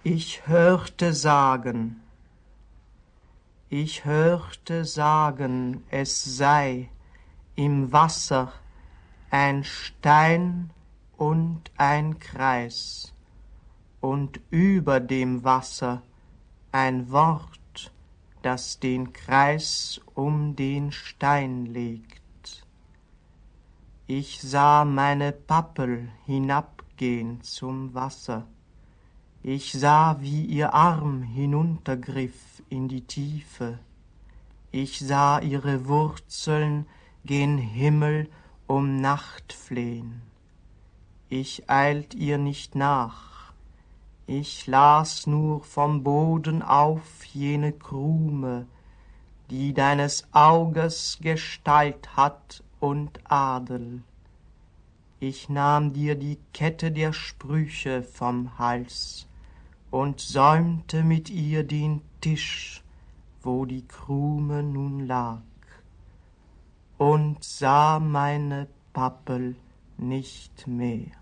Ich hörte sagen, es sei im Wasser ein Stein und ein Kreis, und über dem Wasser ein Wort, das den Kreis um den Stein legt. Ich sah meine Pappel hinabgehen zum Wasser. Ich sah, wie ihr Arm hinuntergriff in die Tiefe. Ich sah ihre Wurzeln gen Himmel um Nacht flehn. Ich eilt ihr nicht nach. Ich las nur vom Boden auf jene Krume, die deines Auges Gestalt hat und Adel. Ich nahm dir die Kette der Sprüche vom Hals und säumte mit ihr den Tisch, wo die Krume nun lag, und sah meine Pappel nicht mehr.